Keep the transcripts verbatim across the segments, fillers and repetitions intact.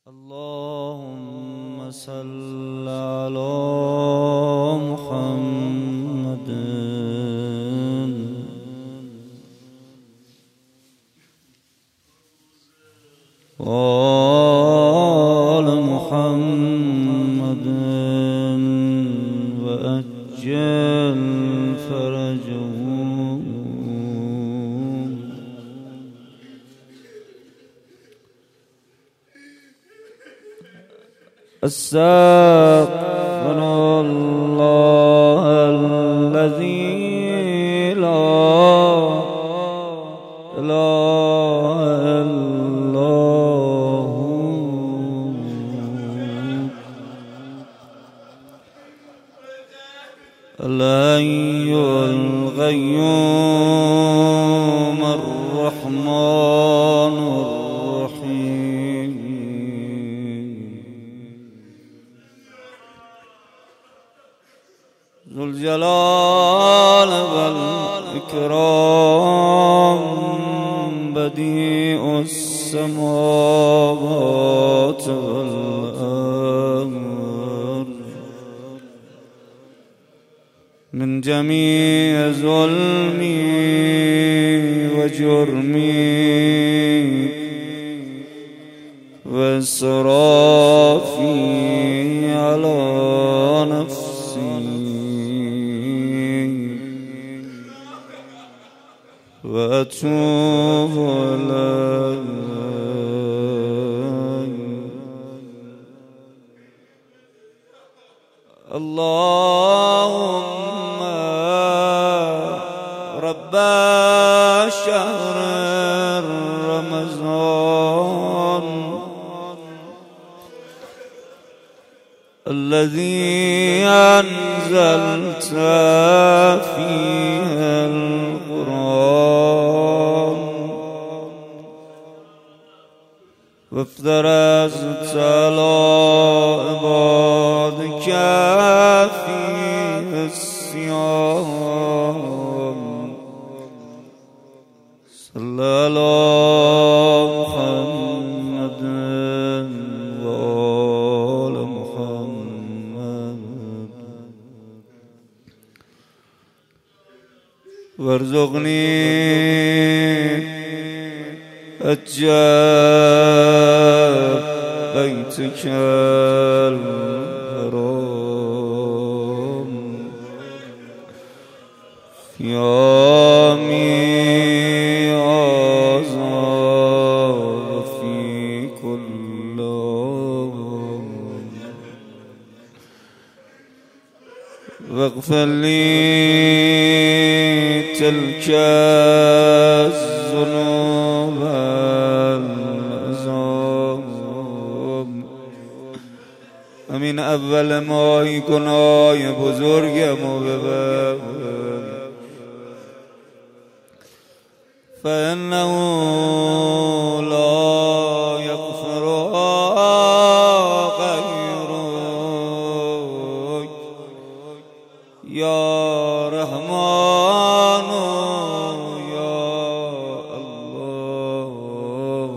اللهم صل على محمد وآل محمد وأجل فرجهم. أستغفر الله الذي لا إله إلا هو الحي القيوم الرحمن الرحيم ذو الجلال والإكرام بديع السماوات والأرض من جميع ظلمي وجرمي وإسرافي على نفسي وأتوب إليك. اللهم رب شهر رمضان الذي أنزلت فيه القرآن وافترضت على عبادك فيه الصيام صل على محمد وآل محمد وارزقني أجاب بيتك الحرام في يومي هذا وفي كل يوم واغفر لي تلك الذنوب والعظام امین اول ماهی گناه بزرگ ما ببر فإنه لا يغفرها غيرك يا رحمن يا الله.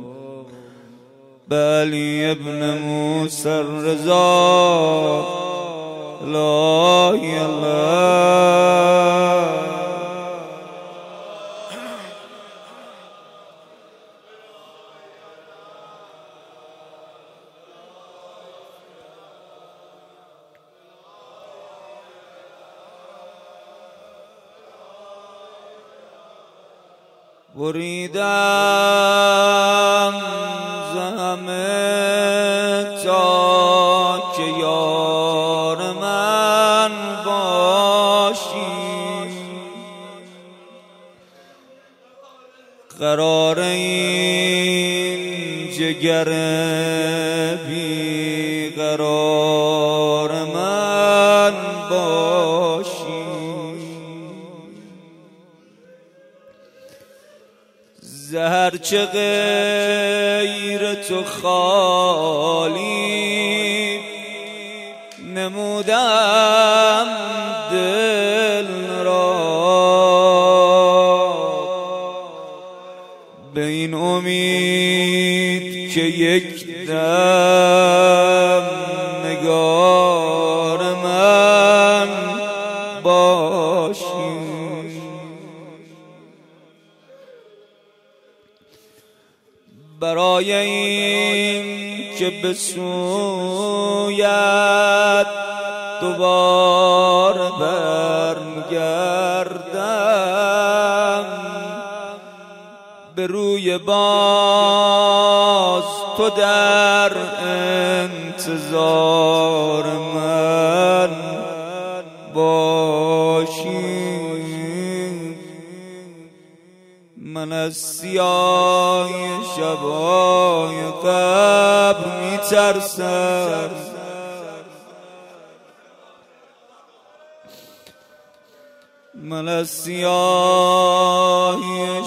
بلي ابن موسى الرضا لا إله بریدم زمه تا که یار من باشی قرار این جگر بی قرار من باشی زهر چه غیر تو خالی نمودم دل را به این امید که یک دم نگار من باشی. برای این که به سویت دوباره برگردم، به روی باز تو در انتظار من باشی. من از سیاهی شبای قبر می ترسم، من از سیاهی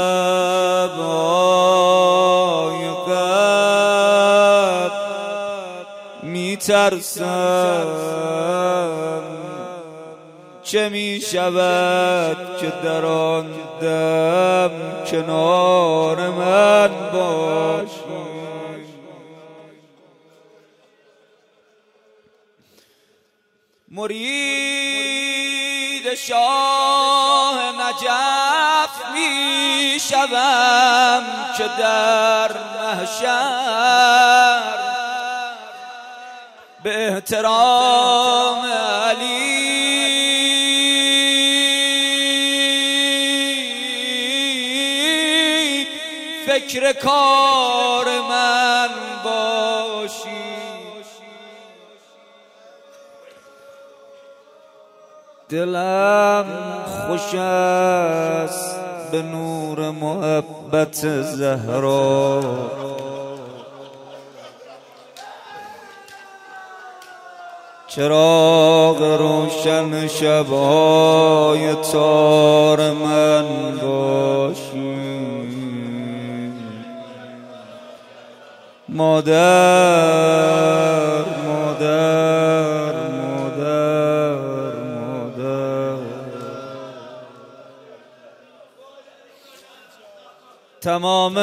شبای قبر می ترسم. چه می شود که در آن دم کنار من باشی. مرید شاه نجف می شوم که در محشر به احترام علی فکر کار من باشی. دلم خوش است به نور محبت زهرا، چراغ روشن شبهای تار من باشی. مادر مادر مادر مادر، تمام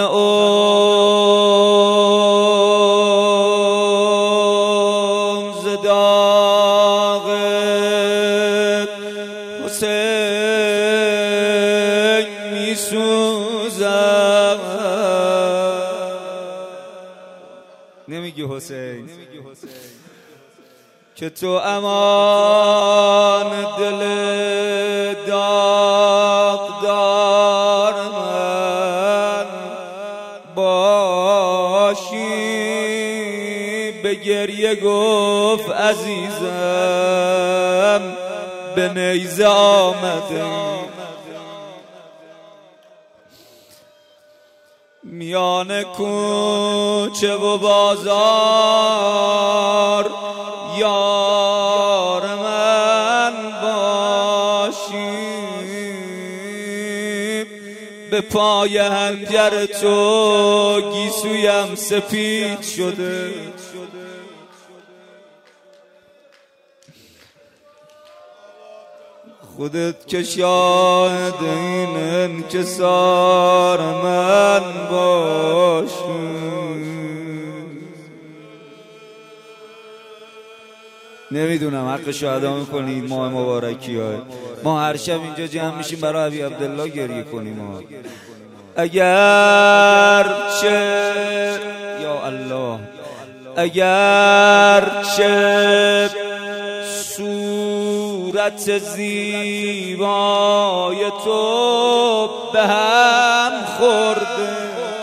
عمر ز داغ حسین می سوزم. نمیگی حسین که تو امان دل داغدار من باشی. به گریه گفت عزیزم به نیزه آمده، میان کوچه و بازار یار من باشی. به پای حنجر تو گیسویم سپید شده، خودت که شاهد این انکسار من باشی. نمیدونم حق شهدا میکنید ماه مبارکی های ما هر شب اینجا جمع میشیم برای ابی عبدالله گریه کنیم ها. اگر چه یا الله اگر چه صورت زیبای تو به هم خورده،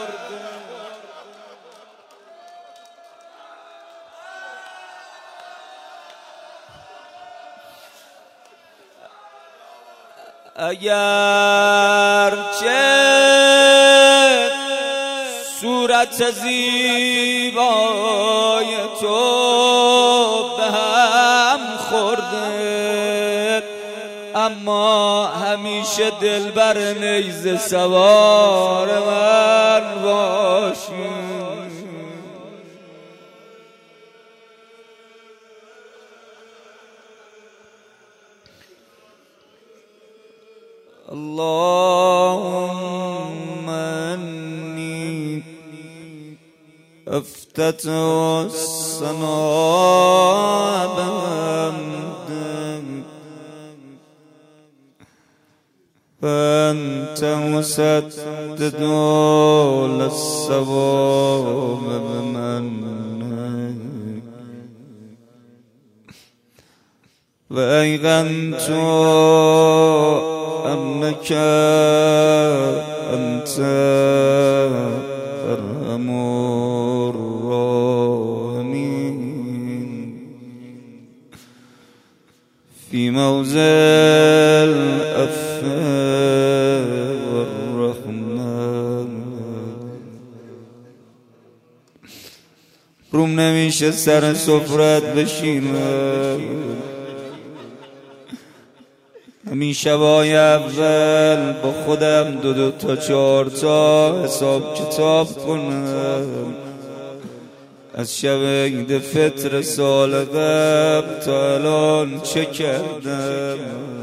اگر چه صورت زیبای تو به هم خورده، اما همیشه دلبر نیزه سوار من باشی. اللهم انی افتتح الثناء بحمدك فأنت مسدد للصواب بمنك وأيقنت أنك أنت أرحم الراحمين في موضع العفو والرحمة روم نمیشه سر سفرت بشینم همین شبای اول با خودم دو دو تا چهار تا حساب کتاب کنم از شب عید فطر سال قبل تا الان چه کردم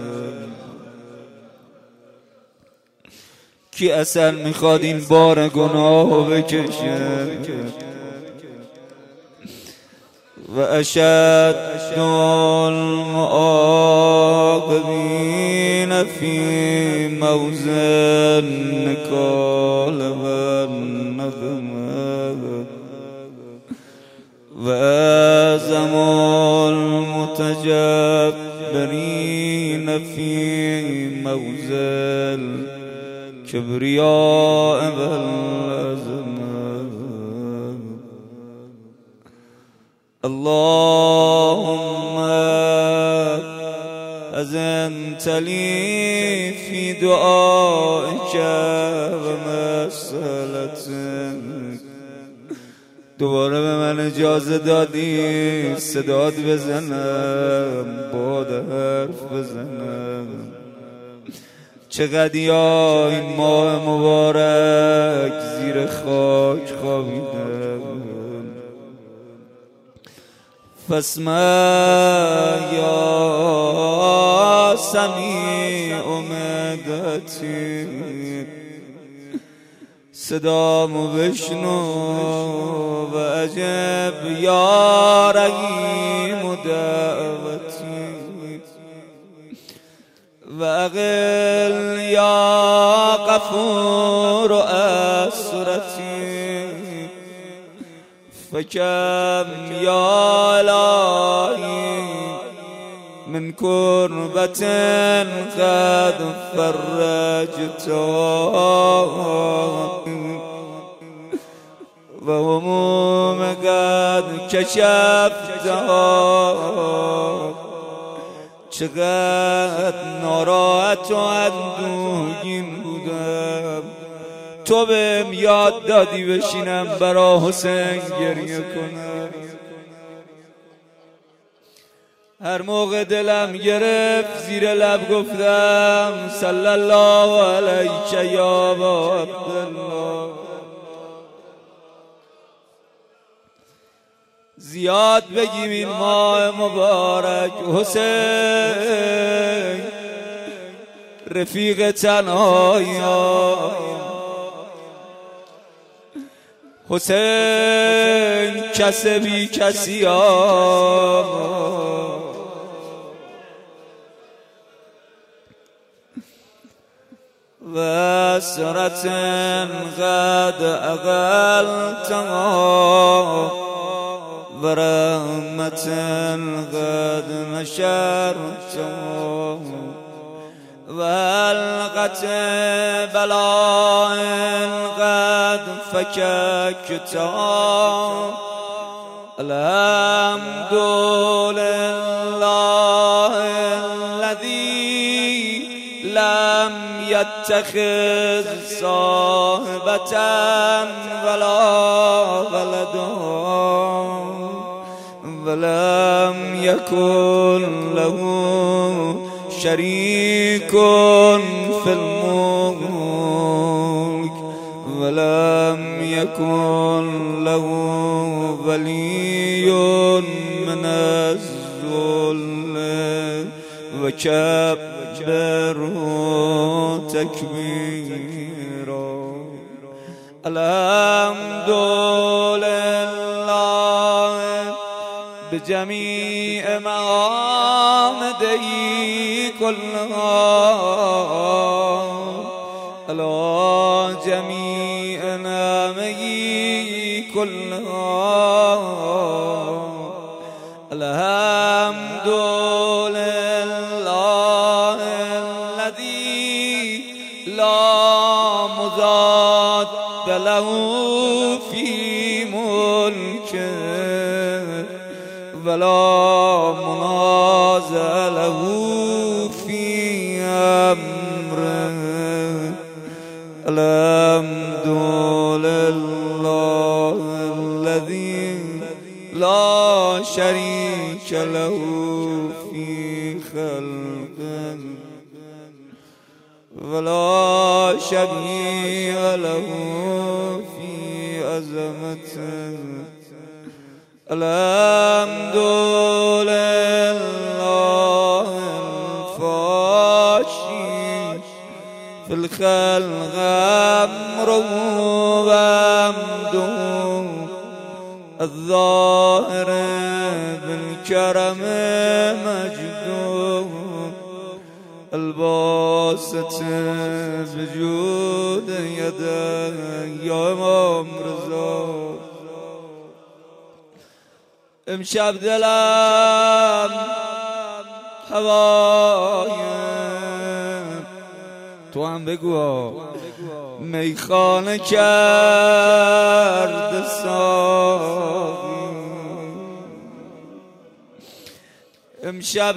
کی اصلا میخواد این بار گناهو بکشه و اشد المعاقبین فی موضع النکال و النقمه و اعظم المتجبرین فی موضع الکبریاء و العظمه اللهم أذنت لي في دعائك ومسألتك دوباره به من اجازه دادی صدات بزنم باد حرف بزنم چقدر یا این ماه مبارک زیر خاک خوابیدم فاسمع یا سمیع مدتی صدامو بشنو و عجب یا رحیم دعوتی و اقل یا غفور اسرتی فكم يا إلهي من كربة قد فرجتها وهموم قد كشفتها چقدر ناراحت و اندوهگین بودم تو بهم یاد دادی بشینم برا حسین گریه کنم هر موقع دلم گرفت زیر لب گفتم صلی الله علیک یا ابا عبدالله زیاد بگیم این ماه مبارک حسین رفیق تنهاییم حسین کس بی کسی ها و سرت قد اقلتها و رحمت قد نشرتها و حلقت بلاء قد فككتها الحمد لله الذي لم يتخذ صاحبة ولا ولدا ولم يكن له شريك في الملك ولم يكن له ولي من الذل وكبره تكبيرا الحمد لله بجميع معامده كلها على جميع نعمه كلها. الحمد لله الذي لا مضاد له في ملكه ولا منازع له في أمره. الحمد لله الذي لا شريك له في خلقه ولا شبيه له في عظمته. الحمد لله الفاشي في الخلق أمره وعمده الظاهر بالكرم مجده الباسط بجود يده يا امام رضا. امشب دلم هوایم تو هم بگو میخانه کرد ساقی. امشب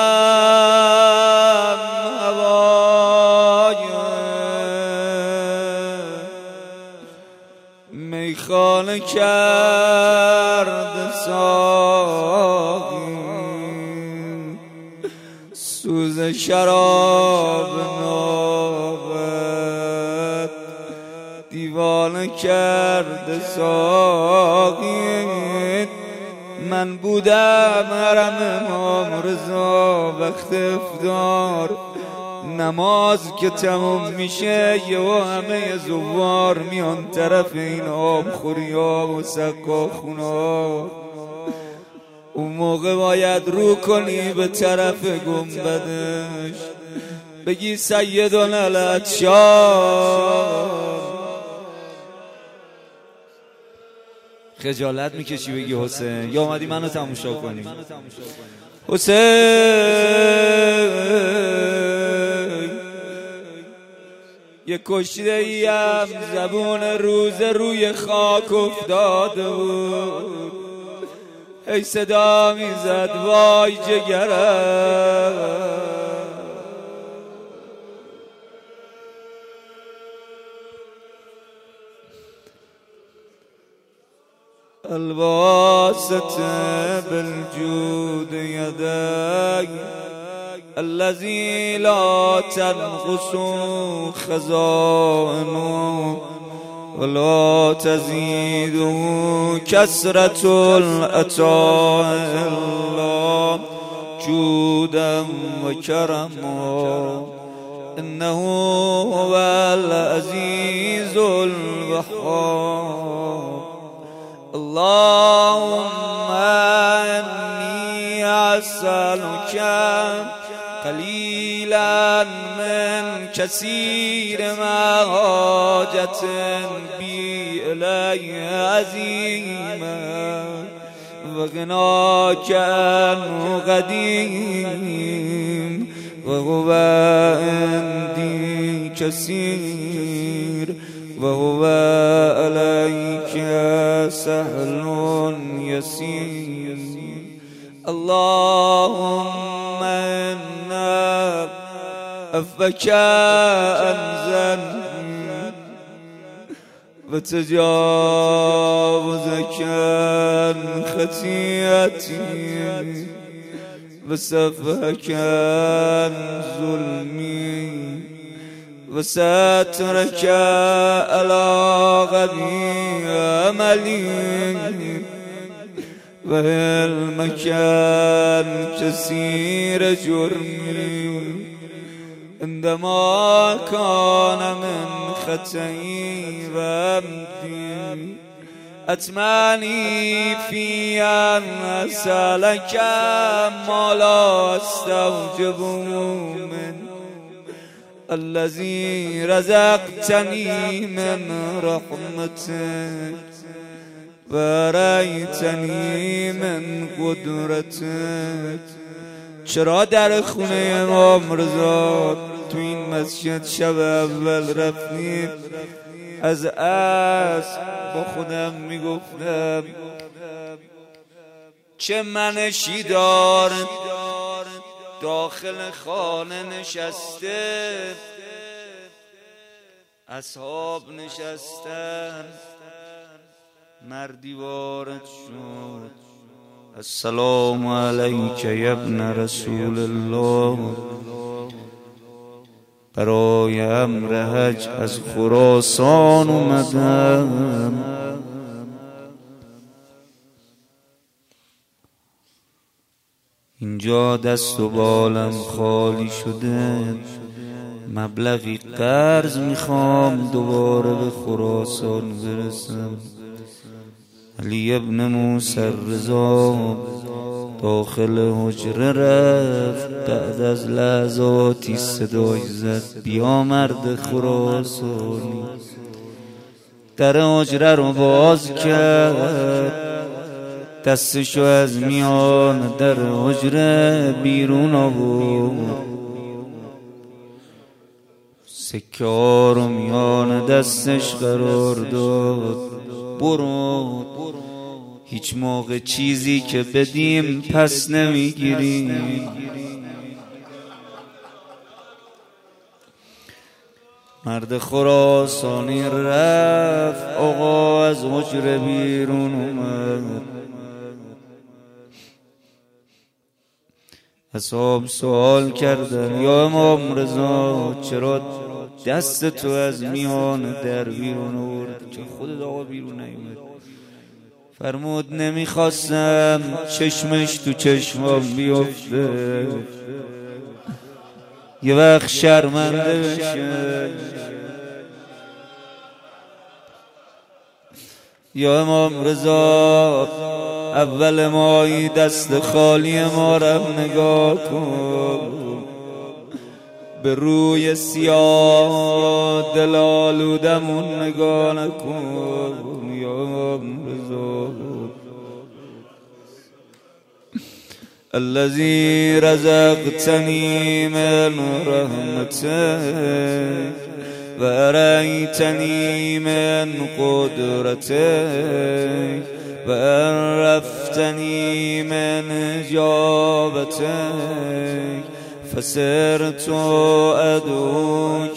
دلم هوایم میخانه کرد ساقی. سوز شراب نوبت دیوانه کرد ساقی. من بودم حرم امام رضا وقت افطار نماز که تموم میشه یهو همه زوار میان طرف این آب خوریا و سقا خونا. اون موقع باید رو کنی به طرف گنبدش بگی سیدنا العطشان. خجالت میکشی بگی حسین یا اومدی منو تماشا کنی؟ حسین یه کشته ایم زبون روز روی خاک افتاده بود. ای صدا میزد وای جگرم. الباسط بالجود يداي الذي لا تنقص خزائنه ولا تزيده كثرة العطاء إلا جودا وكرما. إنه هو العزيز الوهاب. اللهم إني أسألك قليلا من كثير ما حاجة بي إلي عظيما وغناك عنه قديم وهو عندي كثير وهو عليك سهل يسير. اللهم إنا عفوك عن ذنبي وتجاوزك عن خطيئتي وسفهك عن ظلمي وسترك على غبي عملي وعلمك عن كثير جرمي. عندما كان من خطئي وعمدي أتمني في أن أسألك ما لا أستوجب من الذي رزقتني من رحمتك ورأيتني من قدرتك. چرا در خونه امام رضا تو این مسجد شب اول رفتیم، از اسب با خودم میگفتم چه منشی دار داخل خانه نشسته، اصحاب نشستن، مردی وارد شد. السلام علیک یا ابن رسول الله، برای امر حج از خراسان اومدم. اینجا دست و بالم خالی شده، مبلغی قرض میخوام دوباره به خراسان برسم. علی ابن موسی رضا داخل حجره رفت، بعد از لحظاتی صدای زد بیا مرد خراسانی. در حجره رو باز کرد، دستشو از میان در حجره بیرون آورد، سکه ها رو میان دستش قرار داد. برو هیچ موقع چیزی که بدیم پس نمیگیریم. مرد خراسانی رفت، آقا از حجره بیرون اومد. اصحاب سوال کردن یا امام رضا چرا دست تو از میان در بیرون آورد که خودت آقا بیرون نیومد؟ فرمود نمیخواستم چشمش تو چشمام بیفته، یه وقت شرمنده بشه. یا امام رضا اول مایی دست خالی ما رو نگاه کن، به روی سیاه دلالودمون نگاه نکن. یا امام رضا الذي رزقتني من رحمتك ورأيتني من قدرتك وعرفتني من إجابتك فصرت أدعوك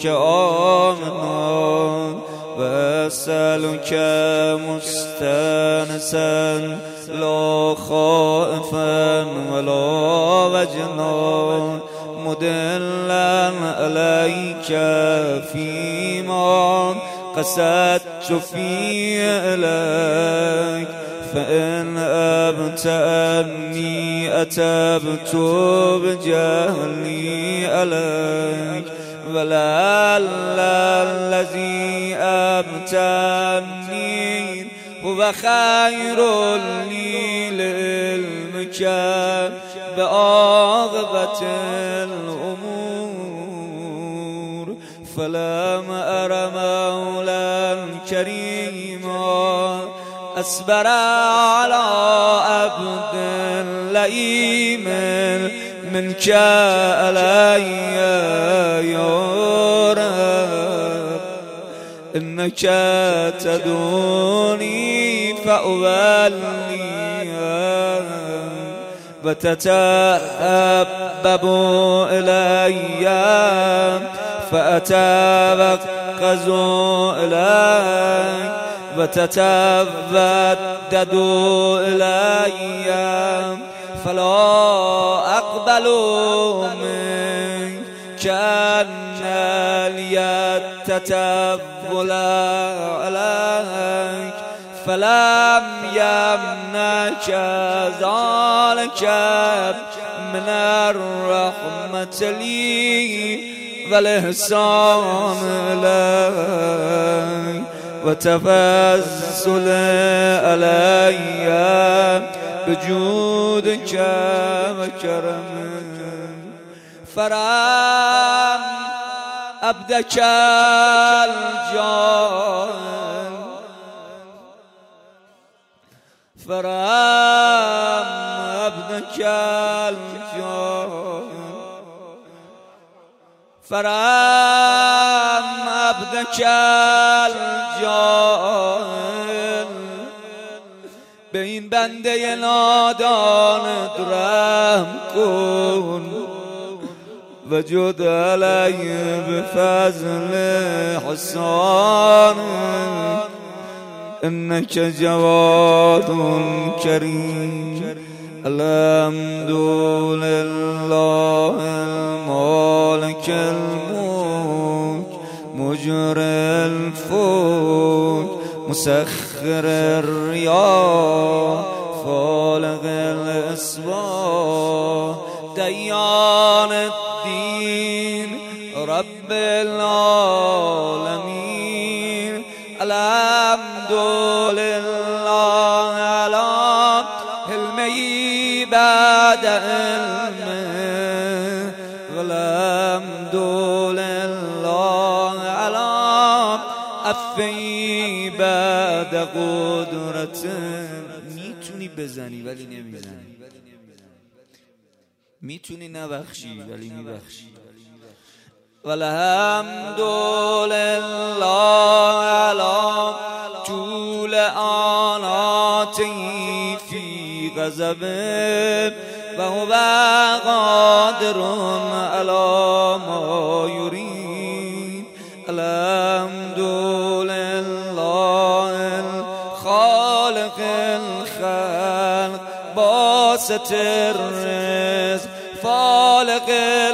آمنا وأسألك مستانسا لا خائفا ولا وجنا مدلا عليك فيما قصدت في إليك فإن أبت أني أتبت بجهلي عليك ولعل الذي أبتني هو خير لي للمك بعاقبة الأمور فلم أر مولا كريما أصبر على عبد لئيم منك علي يا رب إنك تدعوني فأولي وتتأبب إلي فأتوقظ إليك وتتودد إلي فلا أقبل منك كأن اليد تتول عليك فلم يمنعك ذلك من الرحمة لي والإحسان إليك وتفضل علي بجودك وكرمك فرام عبدك الجان فرام عبدك الجان فرام عبدك الجان به این بنده نادان درم کن وجود علی بفضل حسان انك جواد كريم الحمد لله المالك الملك مجري الفلك مسخر الرياح فالق الأسباح ديان الدين رب العالمين الحمد لله على حلمه بعد علمه والحمد لله على عفوه بعد قدرته. میتونی بزنی ولی نمیزنی، میتونی نبخشی ولی میبخشی. والحمد لله على طول آناته في غضبه وهو قادر على ما يريد. الحمد لله الخالق الخلق باسط الرزق فالق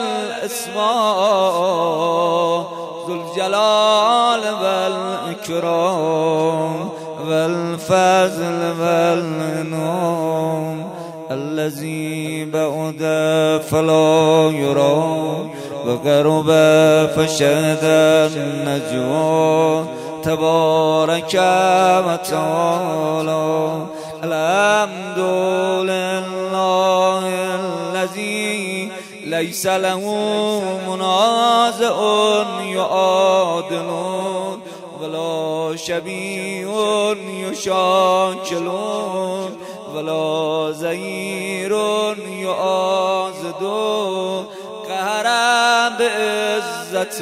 الأسماء ذو الجلال والإكرام والفضل والإنعام الذي بعد فلا يرى وقرب فشهد النجوى تبارك وتعالى. الحمد لله الذي ليس له منازع يعادل ولا شبيه يشاكل ولا زهير يعازد قهر بعزة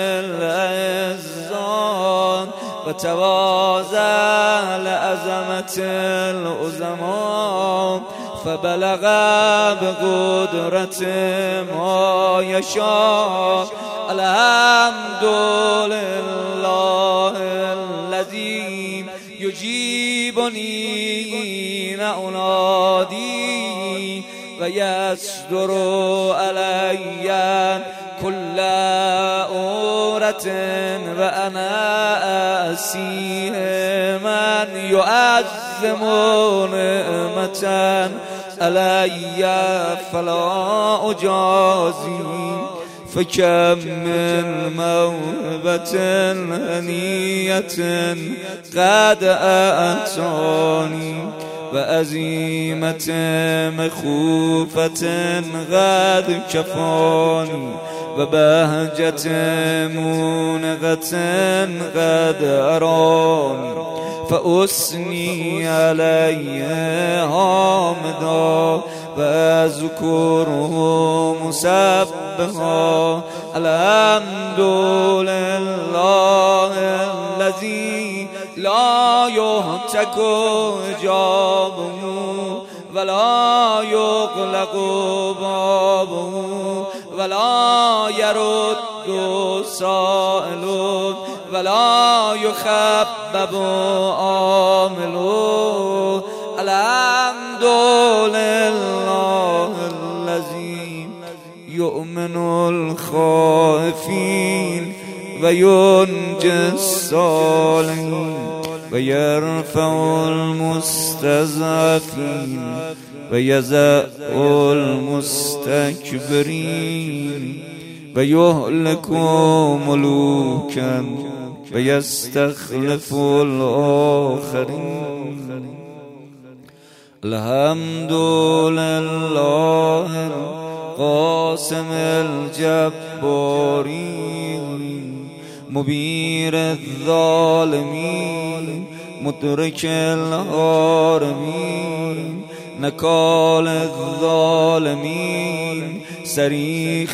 العزان وتواضع لعظمة العظماء فبلغ بقدرة ما يشاء. الحمد لله الذي يجيبني حين أنادي ويصدر علي كل أورة وأنا أسيه من يعظم نعمة علي فلا أجازي. فكم من موهبة هنية قد أتاني وعزيمة مخوفة قد كفاني وبهجة مونغة قد أراني فأثني عليه حامدا وأذكره مسبحا. الحمد لله الذي لا يهتك حجابه ولا يغلق بابه ولا يرد سائل ولا يخبب عامل. الحمد لله الذي يؤمن الخائفين وينجي الصالحين ويرفع المستضعفين ويزع المستكبرين ويهلك ملوكا ويستخلف الآخرين. الحمد لله القاسم الجباري مبير الظالمين مدرك الهارمين نكال الظالمين صريخ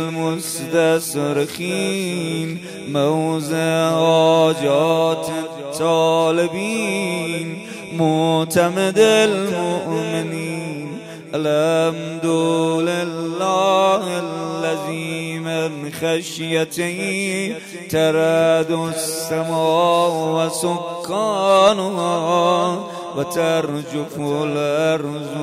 المستصرخين موضع حاجات الطالبين معتمد المؤمنين. الحمد لله الذي من خشيته ترعد السماء وسكانها وترجف الأرض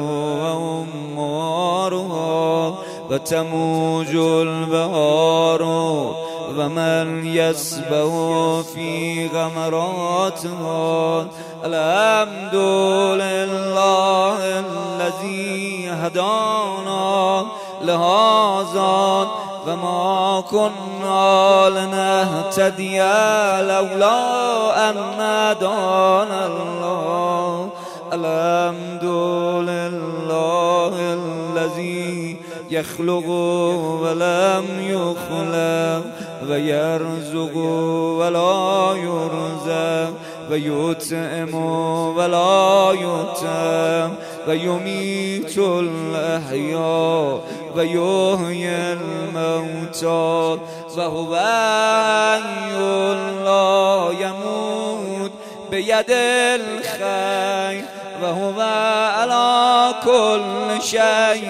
وأمارها وتموج البحار ومن يسبح في غمراتها. الحمد لله الذي هدانا لهذا وما كنا لنهتدي لولا أن هدانا الله. الحمد لله الذي يخلق ولم يخلق ويرزق ولا يرزق ويطعم ولا يطعم ويميت الأحياء ويحيي الموتى وهو حي لا يموت بيد الخير وهو على كل شيء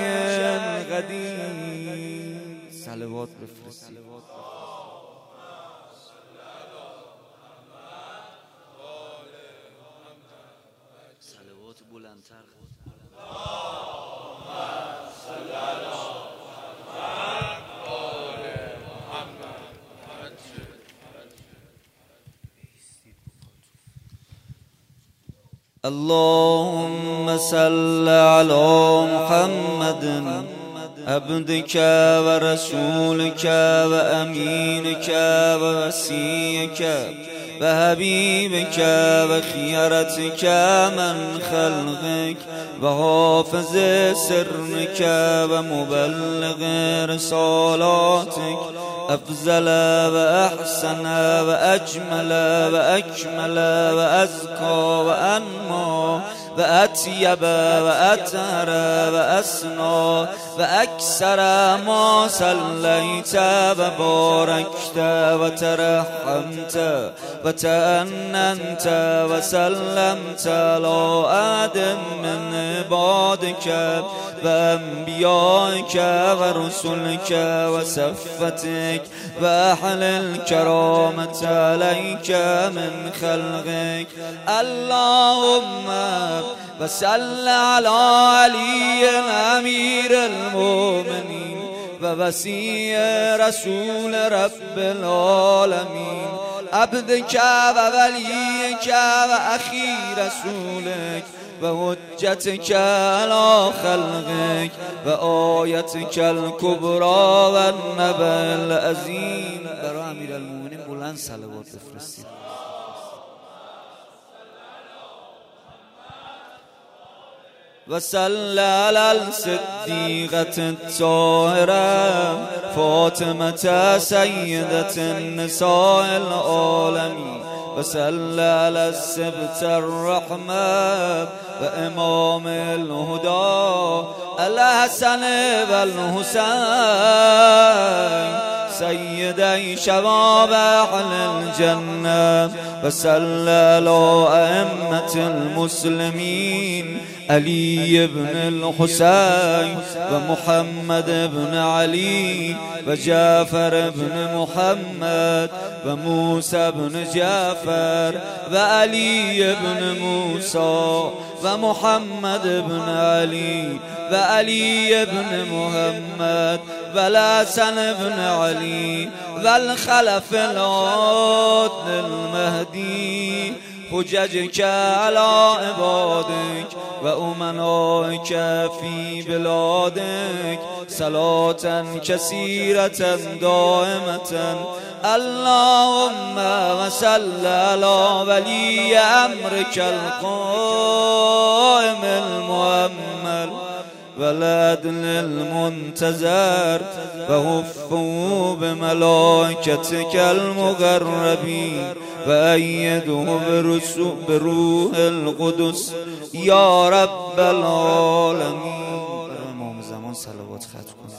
قدير. صلوات بفرستید. صلوات بلندتر. اللهم صل على محمد عبدك ورسولك وأمينك ووصيك وحبيبك وخيرتك من خلقك وحافظ سرك ومبلغ رسالاتك أفضل وأحسن وأجمل وأكمل وأزكى وأنمى وأطيب وأطهر وأسنى وأكثر ما صليت وباركت وترحمت وتأننت وسلمت على أحد من عبادك وأنبيائك ورسلك وصفتك وأهل الكرامة عليك من خلقك. اللهم وصل على علي أمير المؤمنين ووصي رسول رب العالمين عبدك ووليك وأخي رسولك وحجتك على خلقك وآيتك الكبرى والنبأ العظيم. برای امیر المؤمنین بلند صلوات بفرستید. وصل على الصديقة الطاهرة فاطمة سيدة النساء العالمين. وصل على السبت الرحمة وإمام الهدى الحسن والحسين سيدي شباب أهل الجنة. وصل على أئمة المسلمين علي بن الحسين ومحمد بن علي وجعفر بن محمد وموسى بن جعفر وعلي بن موسى ومحمد بن علي وعلي بن محمد والحسن بن علي والخلف العادل المهدي حججك على عبادك وأمنائك في بلادك صلاة كثيرة دائمة. اللهم وصل على ولي أمرك القائم المؤمل والعدل المنتظر، وهفوا بملائكتك المقربين وأيده بروح القدس یا رب العالمین. امام زمان صلوات ختم کنید.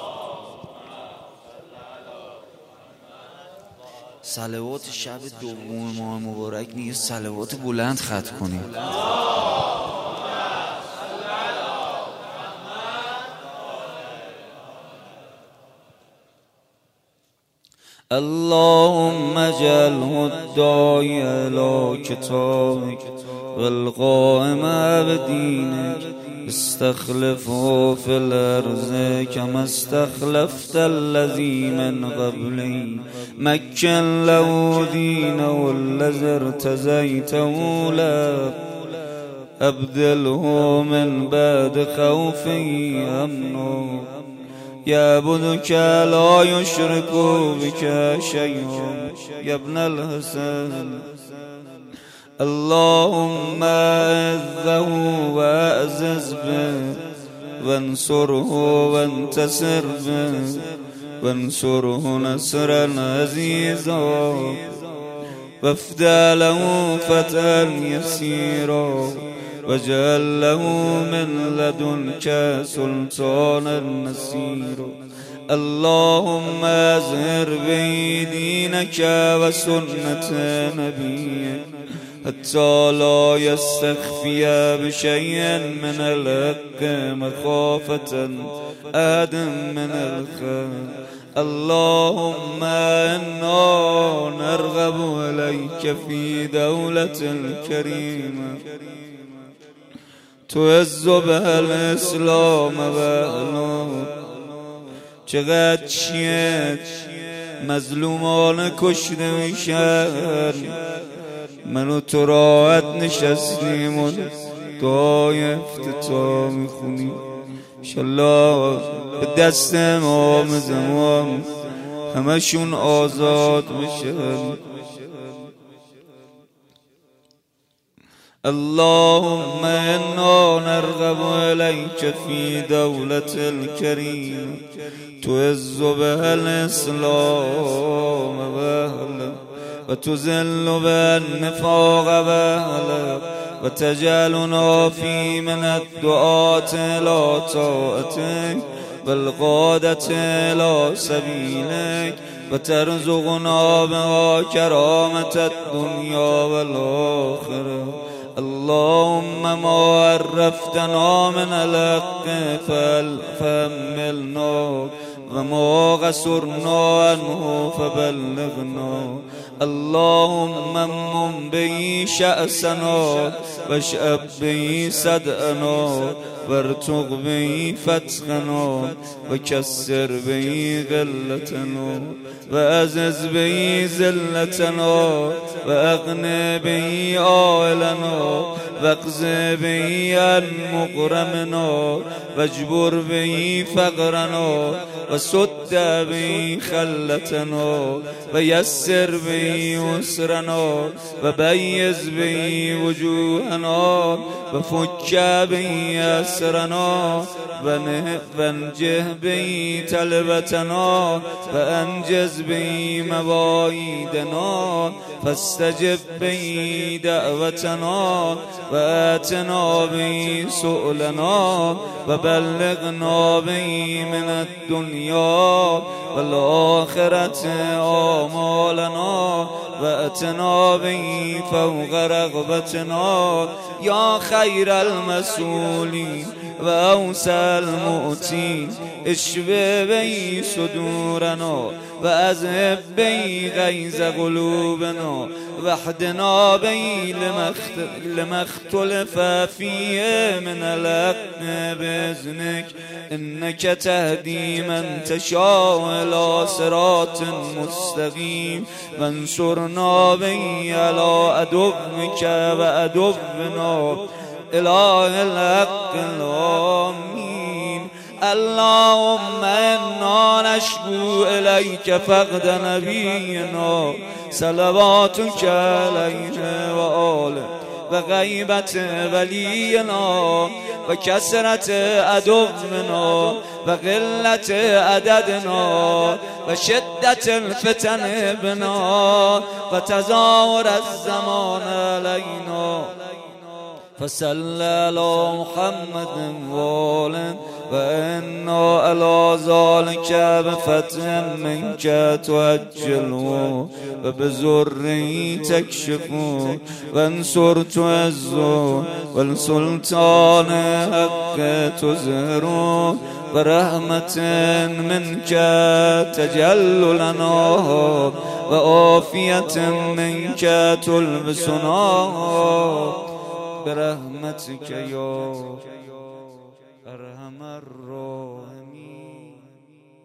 صلوات شب دوم ماه مبارک نیست، صلوات بلند ختم کنید. اللهم اجعله الداعي إلى كتابك والقائم بدينك، استخلفه في الأرض كما استخلفت الذي من قبله، مكن له دينه الذي ارتزيته له، أبدله من بعد خوفه أمنه، يعبدك لا يشرك بك شيء يا ابن الحسن. اللهم أعزه وأعزز به، وانصره وانتصر به، وانصره نصرا عزيزا، وافتح له فتحا يسيرا، واجعل له من لدنك سلطانا نصيرا. اللهم أظهر به دينك وسنة نبيك حتى لا يستخفي بشيء من الحق مخافة أحد من الخير. اللهم إنا نرغب إليك في دولة الكريمة تعز بها الإسلام وأهله. چقدر چیه مظلومان کشته میشن، منو تو راحت نشستیم و دعای افتتاح میخونیم. انشالله به دست امام زمان همشون آزاد بشن. اللهم إنا نرغب إليك في دولة الكريم تعز بها الإسلام وأهله، وتذل بها النفاق وأهله، وتجعلنا في من الدعاة إلى طاعتك والقادة إلى سبيلك، وترزقنا بها كرامة الدنيا والآخرة. اللهم ما عرفتنا من الحق فحملنا، وما قصرنا عنه فبلغنا. اللهم امم به شأسنا واشأب به صدأنا، وارتق به فتقنا، وكسر به غلتنا، وأعزز به ذلتنا، وأغن به عائلنا، واقض به عن مغرمنا، واجبر به فقرنا، وسد به خلتنا، ويسر به يسرنا، وبيز به وجوهنا، وفك به أسرنا، وانجه به تلبتنا، وأنجز به مواعيدنا، فاستجب به دعوتنا، وآتنا به سؤلنا، وبلغنا به من الدنيا والآخرة آمالنا، وأتنا به فوق رغبتنا يا خير المسؤولين وأوسع المؤتين. اشف به صدورنا، وأذهب به غيظ قلوبنا، واهدنا به لما اختلف فيه من الحق بإذنك، إنك تهدي من تشاء إلى صراط مستقيم. وانصرنا به على عدوك وعدونا، إله الحق الآمين. اللهم إنا نشكو إليك فقد نبينا صلواتك عليه وآله، وغيبة ولينا، وكسرة عدونا، وقلة عددنا، وشدة الفتن بنا، وتزاور الزمان علينا. فصل على محمد وآله، وإنا على ذلك بفتح منك تؤجله، وبزره تكشفه، وانصر تعزه، والسلطان حق تظهره، برحمة منك تجل لنا، وعافية منك تلبسنا، برحمتك يا أرحم الراحمين.